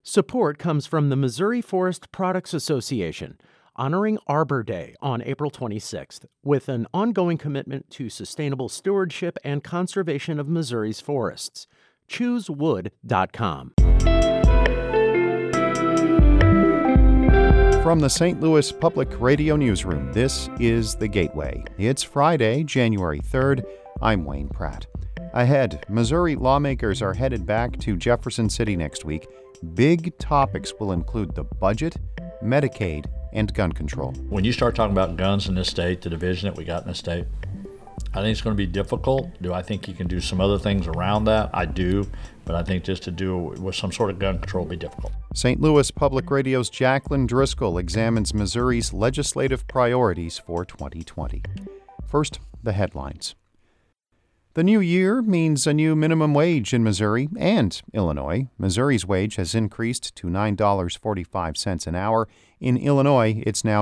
Support comes from the Missouri Forest Products Association, honoring Arbor Day on April 26th, with an ongoing commitment to sustainable stewardship and conservation of Missouri's forests. ChooseWood.com. From the St. Louis Public Radio Newsroom, this is The Gateway. It's Friday, January 3rd. I'm Wayne Pratt. Ahead, Missouri lawmakers are headed back to Jefferson City next week. Big topics will include the budget, Medicaid, and gun control. When you start talking about guns in this state, the division that we got in the state, I think it's going to be difficult. Do I think you can do some other things around that? I do, but I think just to do it with some sort of gun control will be difficult. St. Louis Public Radio's Jacqueline Driscoll examines Missouri's legislative priorities for 2020. First, the headlines. The new year means a new minimum wage in Missouri and Illinois. Missouri's wage has increased to $9.45 an hour. In Illinois, it's now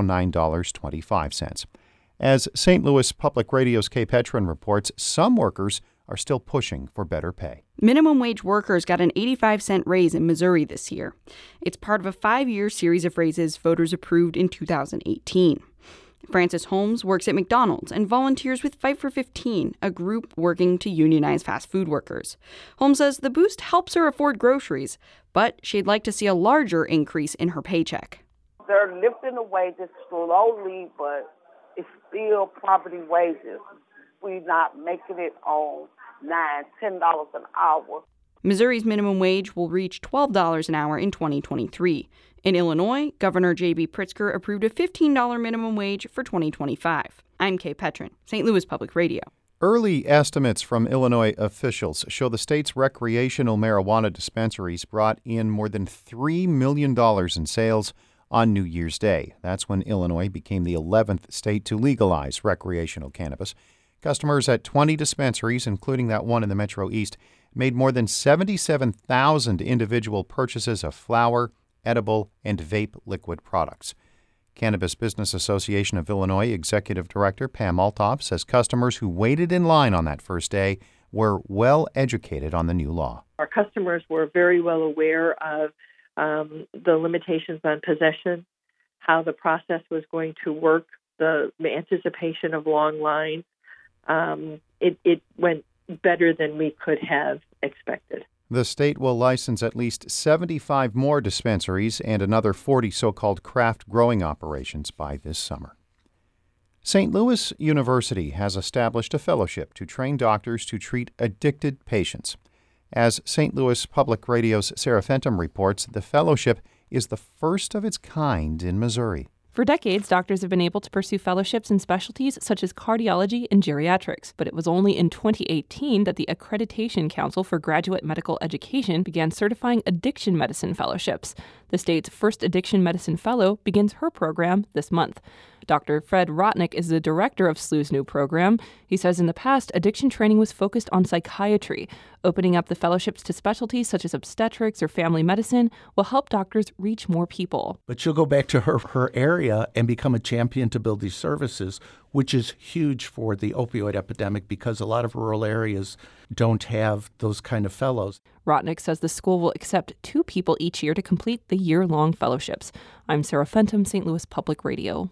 $9.25. As St. Louis Public Radio's Kay Petrin reports, some workers are still pushing for better pay. Minimum wage workers got an 85-cent raise in Missouri this year. It's part of a 5-year series of raises voters approved in 2018. Francis Holmes works at McDonald's and volunteers with Fight for 15, a group working to unionize fast food workers. Holmes says the boost helps her afford groceries, but she'd like to see a larger increase in her paycheck. They're lifting the wages slowly, but it's still poverty wages. We're not making it on $9, $10 an hour. Missouri's minimum wage will reach $12 an hour in 2023. In Illinois, Governor J.B. Pritzker approved a $15 minimum wage for 2025. I'm Kay Petrin, St. Louis Public Radio. Early estimates from Illinois officials show the state's recreational marijuana dispensaries brought in more than $3 million in sales on New Year's Day. That's when Illinois became the 11th state to legalize recreational cannabis. Customers at 20 dispensaries, including that one in the Metro East, made more than 77,000 individual purchases of flower, edible, and vape liquid products. Cannabis Business Association of Illinois Executive Director Pam Althoff says customers who waited in line on that first day were well educated on the new law. Our customers were very well aware of the limitations on possession, how the process was going to work, the anticipation of long lines. It went better than we could have expected. The state will license at least 75 more dispensaries and another 40 so-called craft growing operations by this summer. St. Louis University has established a fellowship to train doctors to treat addicted patients. As St. Louis Public Radio's Sarah Fenton reports, the fellowship is the first of its kind in Missouri. For decades, doctors have been able to pursue fellowships in specialties such as cardiology and geriatrics, but it was only in 2018 that the Accreditation Council for Graduate Medical Education began certifying addiction medicine fellowships. The state's first addiction medicine fellow begins her program this month. Dr. Fred Rotnick is the director of SLU's new program. He says in the past, addiction training was focused on psychiatry. Opening up the fellowships to specialties such as obstetrics or family medicine will help doctors reach more people. But she'll go back to her area and become a champion to build these services, which is huge for the opioid epidemic because a lot of rural areas don't have those kind of fellows. Rotnick says the school will accept 2 people each year to complete the year-long fellowships. I'm Sarah Fenton, St. Louis Public Radio.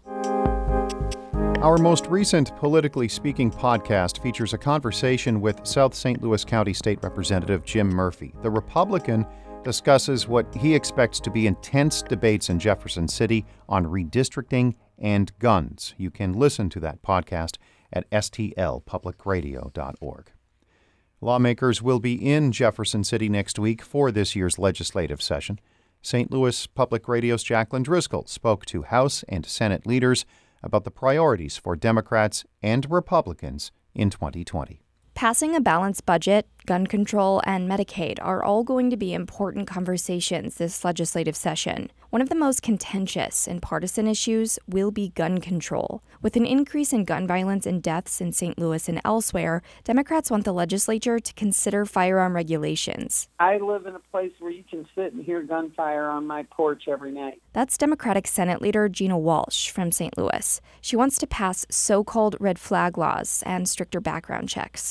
Our most recent Politically Speaking podcast features a conversation with South St. Louis County State Representative Jim Murphy. The Republican discusses what he expects to be intense debates in Jefferson City on redistricting and guns. You can listen to that podcast at stlpublicradio.org. Lawmakers will be in Jefferson City next week for this year's legislative session. St. Louis Public Radio's Jacqueline Driscoll spoke to House and Senate leaders about the priorities for Democrats and Republicans in 2020. Passing a balanced budget, gun control, and Medicaid are all going to be important conversations this legislative session. One of the most contentious and partisan issues will be gun control. With an increase in gun violence and deaths in St. Louis and elsewhere, Democrats want the legislature to consider firearm regulations. I live in a place where you can sit and hear gunfire on my porch every night. That's Democratic Senate Leader Gina Walsh from St. Louis. She wants to pass so-called red flag laws and stricter background checks.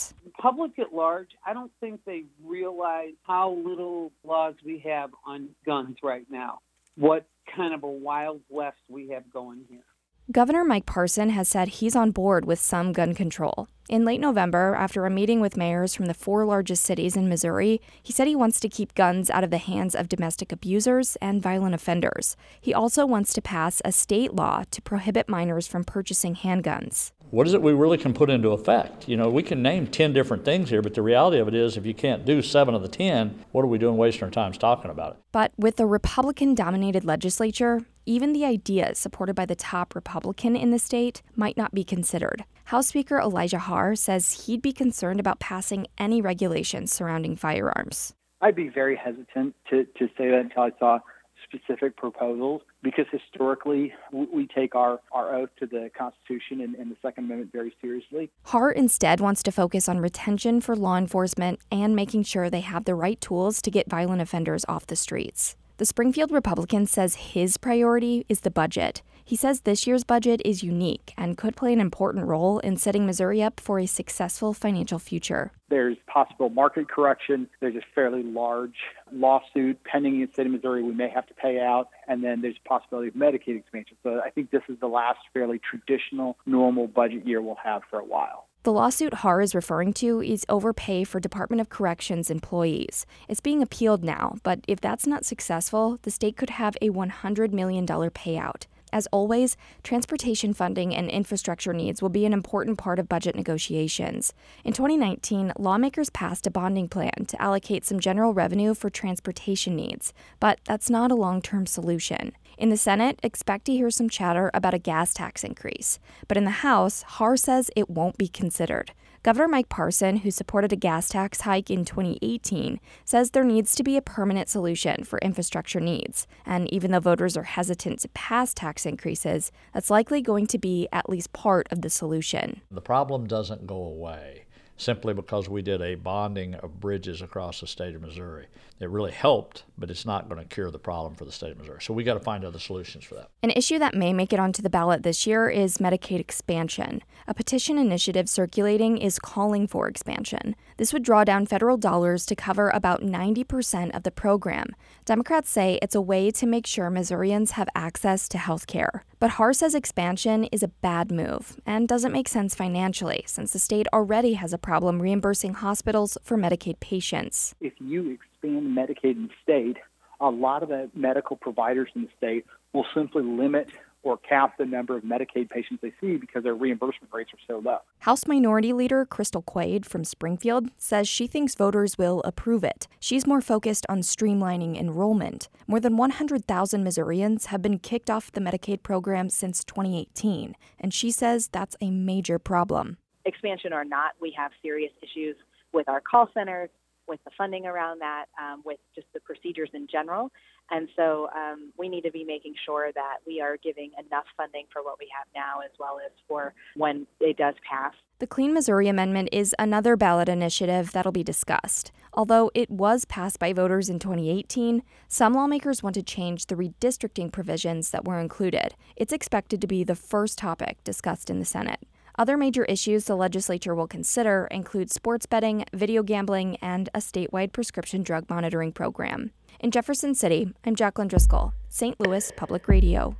public at large, I don't think they realize how little laws we have on guns right now. What kind of a wild west we have going here. Governor Mike Parson has said he's on board with some gun control. In late November, after a meeting with mayors from the 4 largest cities in Missouri, he said he wants to keep guns out of the hands of domestic abusers and violent offenders. He also wants to pass a state law to prohibit minors from purchasing handguns. What is it we really can put into effect? You know, we can name 10 different things here, but the reality of it is if you can't do 7 of the 10, what are we doing wasting our time talking about it? But with the Republican-dominated legislature, even the ideas supported by the top Republican in the state might not be considered. House Speaker Elijah Haahr says he'd be concerned about passing any regulations surrounding firearms. I'd be very hesitant to say that until I saw specific proposals, because historically we take our oath to the Constitution and the Second Amendment very seriously. Haahr instead wants to focus on retention for law enforcement and making sure they have the right tools to get violent offenders off the streets. The Springfield Republican says his priority is the budget. He says this year's budget is unique and could play an important role in setting Missouri up for a successful financial future. There's possible market correction. There's a fairly large lawsuit pending in the state of Missouri we may have to pay out, and then there's a possibility of Medicaid expansion. So I think this is the last fairly traditional, normal budget year we'll have for a while. The lawsuit Haahr is referring to is overpay for Department of Corrections employees. It's being appealed now, but if that's not successful, the state could have a $100 million payout. As always, transportation funding and infrastructure needs will be an important part of budget negotiations. In 2019, lawmakers passed a bonding plan to allocate some general revenue for transportation needs, but that's not a long-term solution. In the Senate, expect to hear some chatter about a gas tax increase. But in the House, Haahr says it won't be considered. Governor Mike Parson, who supported a gas tax hike in 2018, says there needs to be a permanent solution for infrastructure needs. And even though voters are hesitant to pass tax increases, that's likely going to be at least part of the solution. The problem doesn't go away simply because we did a bonding of bridges across the state of Missouri. It really helped, but it's not going to cure the problem for the state of Missouri. So we got to find other solutions for that. An issue that may make it onto the ballot this year is Medicaid expansion. A petition initiative circulating is calling for expansion. This would draw down federal dollars to cover about 90% of the program. Democrats say it's a way to make sure Missourians have access to health care. But Haahr says expansion is a bad move and doesn't make sense financially, since the state already has a problem reimbursing hospitals for Medicaid patients. If you expand Medicaid in the state, a lot of the medical providers in the state will simply limit or cap the number of Medicaid patients they see because their reimbursement rates are so low. House Minority Leader Crystal Quaid from Springfield says she thinks voters will approve it. She's more focused on streamlining enrollment. More than 100,000 Missourians have been kicked off the Medicaid program since 2018, and she says that's a major problem. Expansion or not, we have serious issues with our call centers, with the funding around that, with just the procedures in general. And so we need to be making sure that we are giving enough funding for what we have now as well as for when it does pass. The Clean Missouri Amendment is another ballot initiative that'll be discussed. Although it was passed by voters in 2018, some lawmakers want to change the redistricting provisions that were included. It's expected to be the first topic discussed in the Senate. Other major issues the legislature will consider include sports betting, video gambling, and a statewide prescription drug monitoring program. In Jefferson City, I'm Jacqueline Driscoll, St. Louis Public Radio.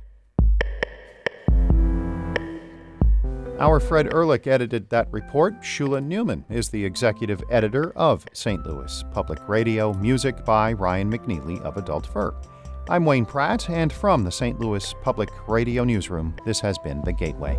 Our Fred Ehrlich edited that report. Shula Newman is the executive editor of St. Louis Public Radio. Music by Ryan McNeely of Adult Fur. I'm Wayne Pratt, and from the St. Louis Public Radio newsroom, this has been The Gateway.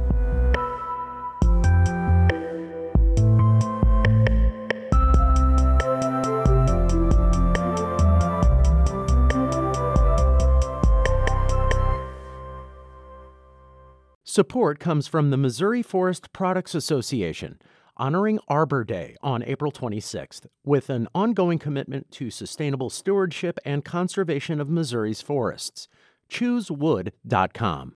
Support comes from the Missouri Forest Products Association, honoring Arbor Day on April 26th, with an ongoing commitment to sustainable stewardship and conservation of Missouri's forests. ChooseWood.com.